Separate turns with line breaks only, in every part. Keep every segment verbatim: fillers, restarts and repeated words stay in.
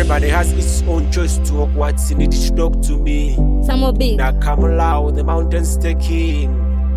Everybody has its own choice to walk what's in it to talk to me.
Some more big.
Now come loud, the mountains taking.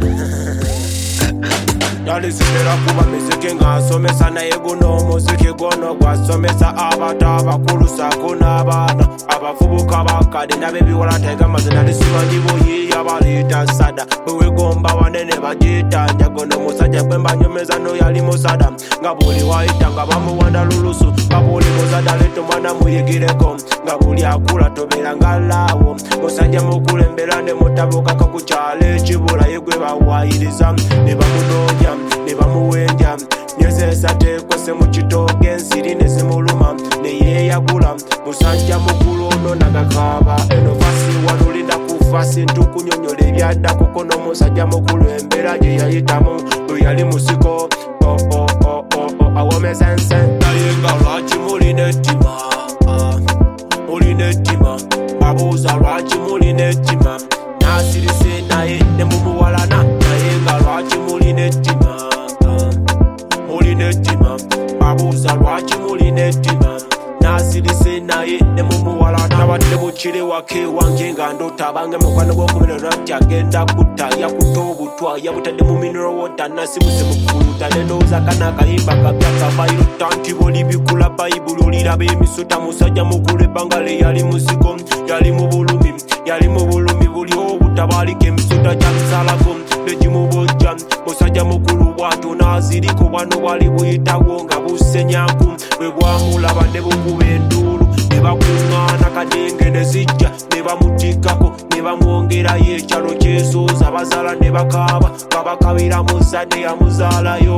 Ndalisindira kuba miziki ngasomesa naye guno omuziki gwono gwasomesa abato abakulusa kun'abaana abavubuka bakadde n'abebiwala tega mazina lisimanyibo yiya baliita sada bwewegomba wanene bagiyita njagono musajja gwe mbanyomeza no yali musada nga buli wayita nga bamuwanda lulusu nga buli muzada leto mwana muyigireko nga buli akula tobeera nga laawo musajja mukulembera ne mutabukaka ku kyalo ekibula ye gwe bawayiriza ne bamunoonya ne bamuwenja nyezesa tekwese mu kitooge ensiri ne zimuluma ne yeeyagula musajja mukulu ono nagakaaba eno fasi wanulinda ku fasi ntukunyonyola ebyaddako kono musajja mukulu embeera gye yayitamu bwe yali musiko awomesa ense naye nga lwaki mulina ettima mulina ettima abuuza lwaki mulina ettima nasirise naye ne mumuwalana naye nga lwaki mulina ettima mulina ettima abuuza lwaki mulina ettima nasirise naye ne mumuwalana nabadde mukire wake wange nga ndota bange mukwano gw'okumerera nti agenda kutta yakutta obutwa yabutadde mu mineral water nasibuse mukuluta nenooza kana akayimba kapya kabayirota nti boli bikula bayibuli oliraba emisota musajja mukulu ebbanga le yali musiko yali mu bulumi yali mu bulumi buli obutabaliko emisota gyamisalako negimubojja musajja mukulu bwatyo naziriko bwano bwali buyitawo nga busenyaku bwe bwamulaba ne bukuba enduulu ne bakuŋŋaana kadenge ne zijja ne bamutikako ne bamwongerayo ekyalo kyesooza bazaala ne bakaaba nga bakabira muzadde yamuzaalayo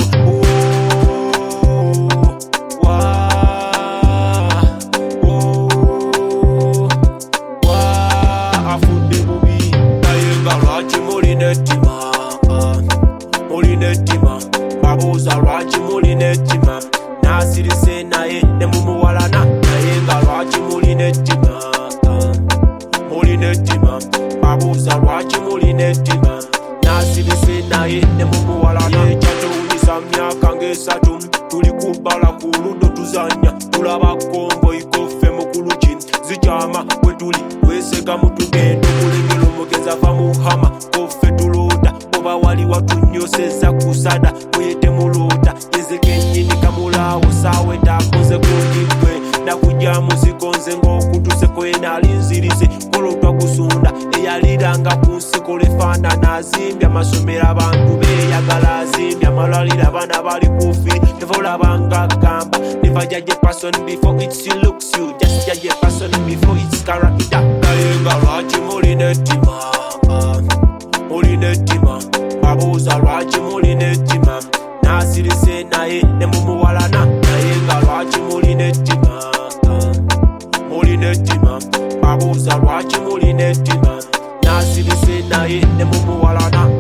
afudde bubi naye nga lwaki mulina ettima mulina ettima babuuza lwaki mulina ettima nasirise naye ne mumuwalana naye nga lwaki mulina ettima mulina ettima babuuza lwaki mulina ettima nasirise naye ne mumuwalana ekyatuwunyisa myaka ng'esatu tuli kubbala ku ludo tuzanya tulaba komboyi koffe mukulu ki zikyama bwe tuli twesega mutugenda okulengera omugenzi ava mu hama koffe tuluuta oba wali watunyoseza kusada kwete muluuta yezeka ennyini kamulaawo saawe takoze kungigwe nakujja muziko nze ng'okutuseko enalinzirise kolotwa gusunda eyaliranga ku nsiko lefaanana azimbye amasomero abantu beeyagala azimbye amalwaliro abaana bali kufi nevolabanga gamba never judge a person before it she looks you just judge a person before its character naye nga lwaki mulina ettima mulina ettima babuuza lwaki mulina ettima nasirise naye ne mumuwalana naye nga lwaki mulina ettima mulina ettima babuuza lwaki mulina ettima nasirise naye ne mumuwalana